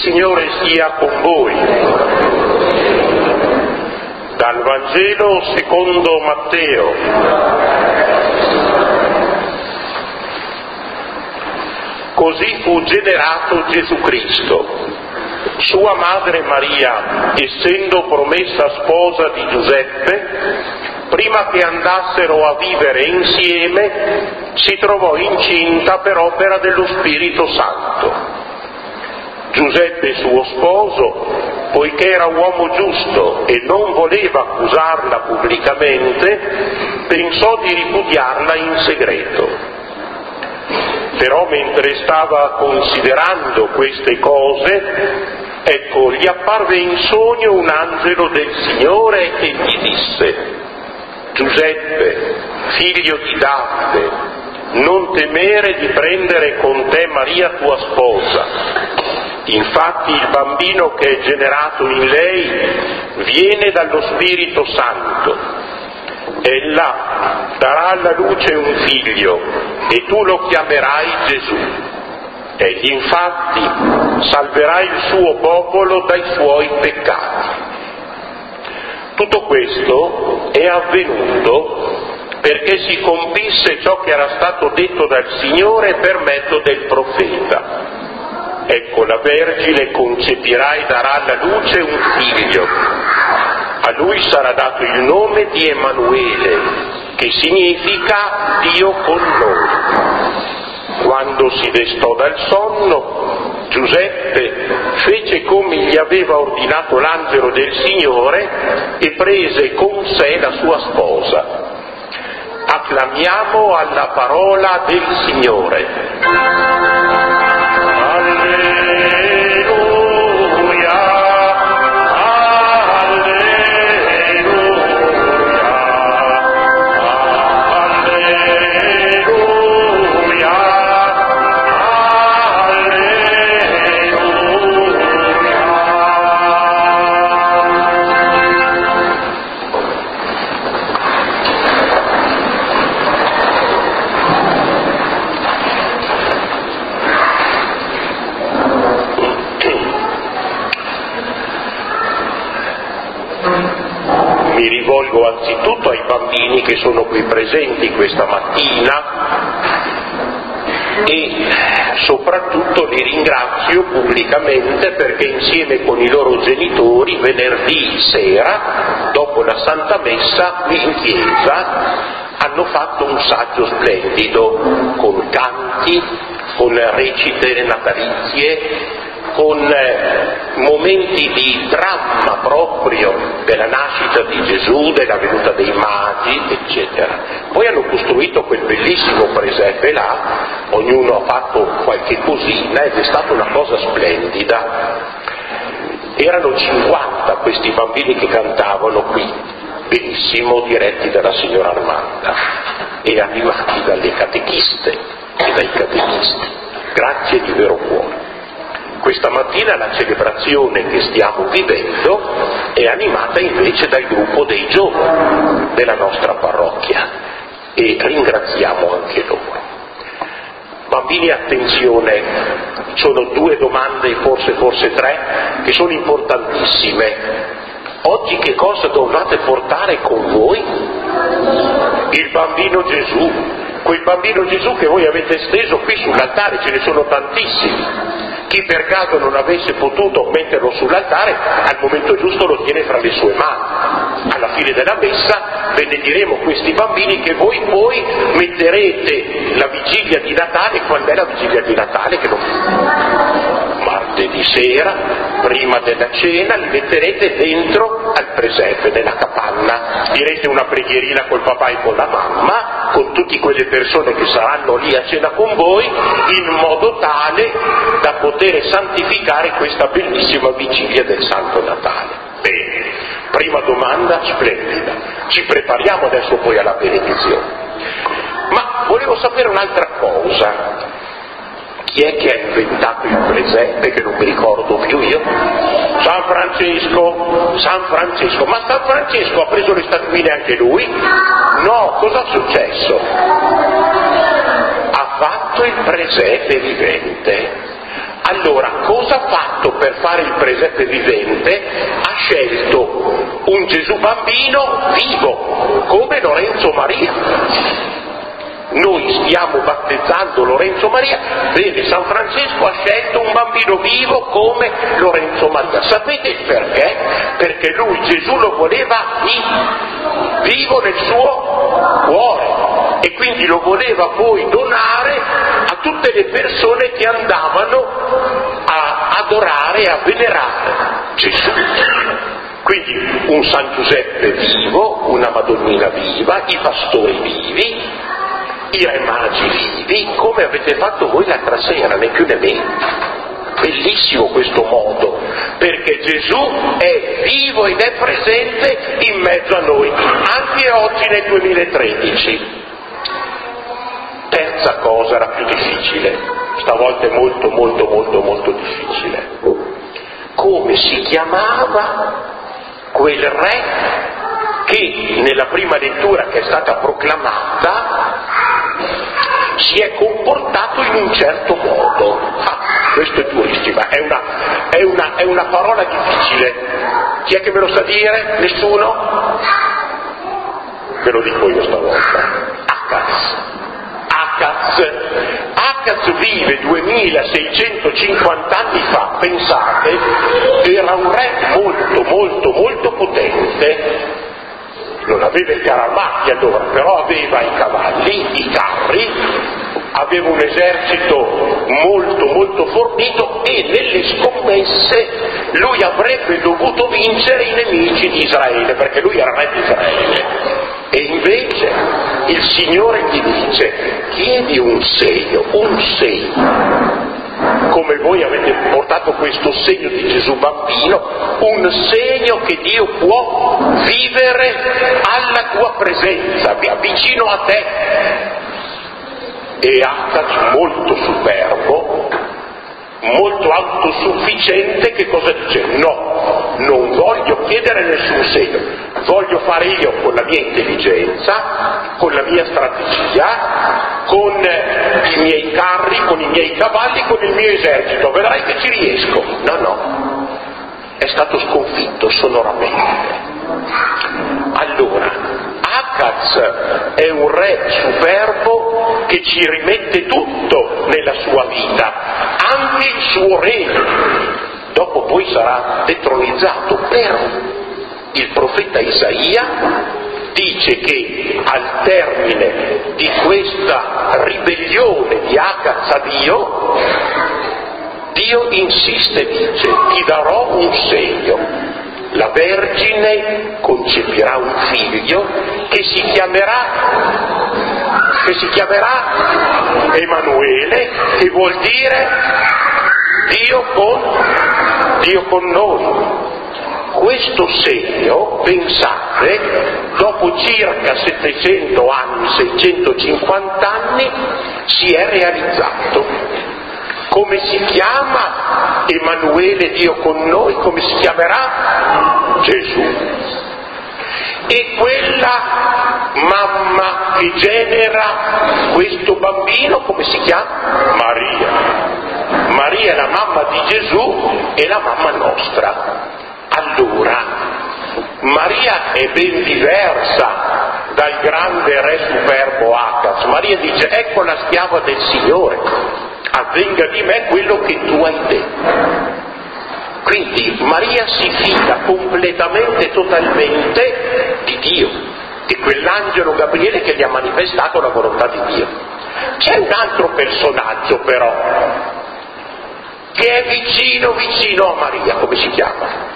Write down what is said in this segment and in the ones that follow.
Signore sia con voi. Dal Vangelo secondo Matteo. Così fu generato Gesù Cristo. Sua madre Maria, essendo promessa sposa di Giuseppe, prima che andassero a vivere insieme, si trovò incinta per opera dello Spirito Santo. Giuseppe, suo sposo, poiché era uomo giusto e non voleva accusarla pubblicamente, pensò di ripudiarla in segreto. Però mentre stava considerando queste cose, ecco, gli apparve in sogno un angelo del Signore e gli disse: Giuseppe, figlio di Davide, non temere di prendere con te Maria tua sposa. Infatti il bambino che è generato in lei viene dallo Spirito Santo. Ella darà alla luce un figlio e tu lo chiamerai Gesù. Egli infatti salverà il suo popolo dai suoi peccati. Tutto questo è avvenuto perché si compisse ciò che era stato detto dal Signore per mezzo del profeta. Ecco, la Vergine concepirà e darà alla luce un figlio. A lui sarà dato il nome di Emanuele, che significa Dio con noi. Quando si destò dal sonno, Giuseppe fece come gli aveva ordinato l'angelo del Signore e prese con sé la sua sposa. Acclamiamo alla parola del Signore. Mi rivolgo anzitutto ai bambini che sono qui presenti questa mattina e soprattutto li ringrazio pubblicamente perché insieme con i loro genitori venerdì sera, dopo la Santa Messa, qui in chiesa hanno fatto un saggio splendido con canti, con recite natalizie, con momenti di dramma proprio della nascita di Gesù, della venuta dei magi, eccetera. Poi hanno costruito quel bellissimo presepe là, ognuno ha fatto qualche cosina ed è stata una cosa splendida. Erano 50 questi bambini che cantavano qui, benissimo, diretti dalla signora Armanda e animati dalle catechiste e dai catechisti. Grazie di vero cuore. Questa mattina la celebrazione che stiamo vivendo è animata invece dal gruppo dei giovani della nostra parrocchia e ringraziamo anche loro. Bambini, attenzione, sono 2 domande, forse 3, che sono importantissime. Oggi che cosa dovete portare con voi? Il bambino Gesù, quel bambino Gesù che voi avete steso qui sull'altare, ce ne sono tantissimi. Chi per caso non avesse potuto metterlo sull'altare, al momento giusto lo tiene fra le sue mani. Alla fine della messa benediremo questi bambini che voi poi metterete la vigilia di Natale. Quando è la vigilia di Natale? Che non... Martedì sera, prima della cena, li metterete dentro al presepe, nella capanna. Direte una preghierina col papà e con la mamma, con tutte quelle persone che saranno lì a cena con voi, in modo tale da poter santificare questa bellissima vigilia del Santo Natale. Bene, prima domanda splendida. Ci prepariamo adesso poi alla benedizione. Ma volevo sapere un'altra cosa. Chi è che ha inventato il presepe, che non mi ricordo più io? San Francesco. Ma San Francesco ha preso le statuine anche lui? No, cosa è successo? Ha fatto il presepe vivente. Allora, cosa ha fatto per fare il presepe vivente? Ha scelto un Gesù bambino vivo, come Lorenzo Maria. Noi stiamo battezzando Lorenzo Maria, bene, San Francesco ha scelto un bambino vivo come Lorenzo Maria. Sapete il perché? Perché lui Gesù lo voleva vivo nel suo cuore e quindi lo voleva poi donare a tutte le persone che andavano a adorare, a venerare Gesù. Quindi un San Giuseppe vivo, una Madonnina viva, i pastori vivi, i re magi vivi, come avete fatto voi l'altra sera, né più né meno. Bellissimo questo modo, perché Gesù è vivo ed è presente in mezzo a noi, anche oggi nel 2013. Terza cosa, era più difficile, stavolta è molto molto molto molto difficile. Come si chiamava quel re che nella prima lettura che è stata proclamata si è comportato in un certo modo? Questo è durissimo, è una parola difficile. Chi è che me lo sa dire? Nessuno? Ve lo dico io stavolta. Acaz vive 2650 anni fa, pensate, era un re molto molto molto potente. Non aveva i carri armati allora, però aveva i cavalli, i carri, aveva un esercito molto molto fornito e nelle scommesse lui avrebbe dovuto vincere i nemici di Israele, perché lui era re di Israele. E invece il Signore gli dice: chiedi un segno, come voi avete portato questo segno di Gesù bambino, un segno che Dio può vivere alla tua presenza, vicino a te. E Acaz, molto superbo, molto autosufficiente, che cosa dice? No, non voglio chiedere nessun segno, voglio fare io con la mia intelligenza, con la mia strategia, con i miei carri, con i miei cavalli, con il mio esercito, vedrai che ci riesco. No, è stato sconfitto sonoramente. Allora, Acaz è un re superbo che ci rimette tutto nella sua vita, anche il suo regno. Dopo poi sarà detronizzato, però il profeta Isaia dice che al termine di questa ribellione di Acaz a Dio insiste, dice: ti darò un segno. La Vergine concepirà un figlio che si chiamerà Emanuele, che vuol dire Dio con noi. Questo segno, pensate, dopo circa 700 anni, 650 anni, si è realizzato. Come si chiama Emanuele, Dio con noi? Come si chiamerà? Gesù. E quella mamma che genera questo bambino, come si chiama? Maria. Maria è la mamma di Gesù e la mamma nostra. Allora, Maria è ben diversa dal grande re superbo Acaz. Maria dice: ecco la schiava del Signore, avvenga di me quello che tu hai detto. Quindi Maria si fida completamente, totalmente di Dio, di quell'angelo Gabriele che gli ha manifestato la volontà di Dio. C'è un altro personaggio però che è vicino a Maria, come si chiama?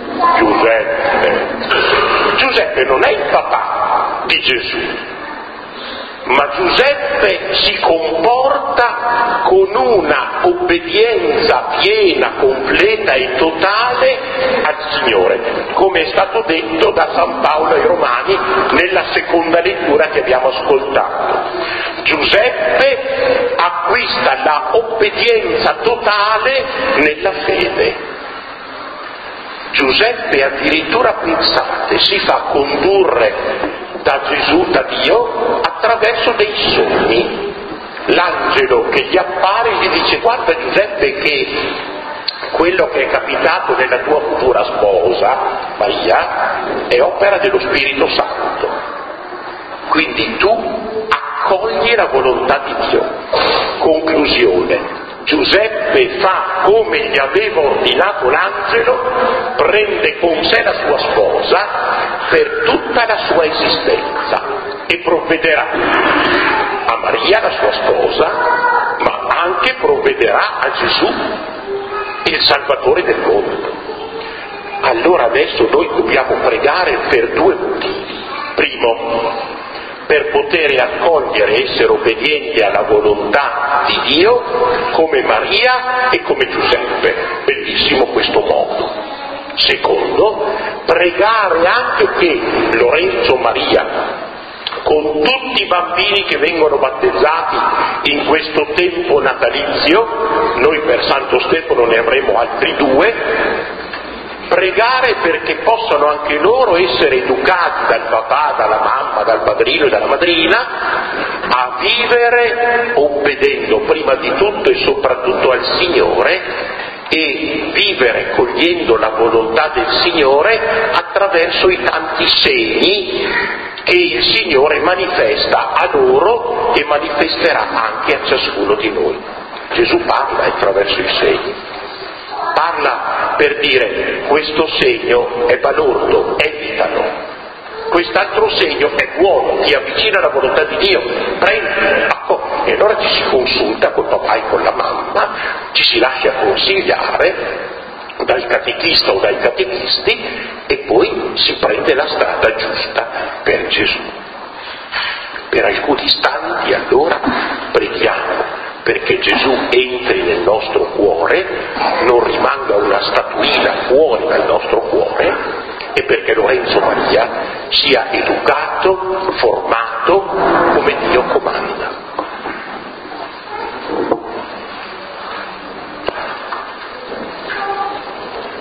Giuseppe non è il papà di Gesù, ma Giuseppe si comporta con una obbedienza piena, completa e totale al Signore, come è stato detto da San Paolo ai Romani nella seconda lettura che abbiamo ascoltato. Giuseppe acquista la obbedienza totale nella fede. Giuseppe addirittura, pensate, si fa condurre da Gesù, da Dio, attraverso dei sogni. l'angelo che gli appare gli dice: guarda Giuseppe che quello che è capitato nella tua futura sposa, Maria, è opera dello Spirito Santo. Quindi tu accogli la volontà di Dio. Conclusione: Giuseppe fa come gli aveva ordinato l'angelo, prende con sé la sua sposa per tutta la sua esistenza e provvederà a Maria, la sua sposa, ma anche provvederà a Gesù, il Salvatore del mondo. Allora adesso noi dobbiamo pregare per due motivi. Primo, per poter accogliere e essere obbedienti alla volontà di Dio come Maria e come Giuseppe. Bellissimo questo modo. Secondo, pregare anche che Lorenzo Maria, con tutti i bambini che vengono battezzati in questo tempo natalizio, noi per Santo Stefano ne avremo altri 2, pregare perché possano anche loro essere educati dal papà, dalla mamma, dal padrino e dalla madrina a vivere obbedendo prima di tutto e soprattutto al Signore, e vivere cogliendo la volontà del Signore attraverso i tanti segni che il Signore manifesta a loro e manifesterà anche a ciascuno di noi. Gesù parla attraverso i segni. Parla per dire: questo segno è balordo, evitalo. Quest'altro segno è buono, ti avvicina alla volontà di Dio, prendi, accogli. E allora ci si consulta col papà e con la mamma, ci si lascia consigliare dal catechista o dai catechisti e poi si prende la strada giusta per Gesù. Per alcuni istanti allora preghiamo perché Gesù entri nel nostro cuore, non rimanga una statuina fuori dal nostro cuore, e perché Lorenzo Maria sia educato, formato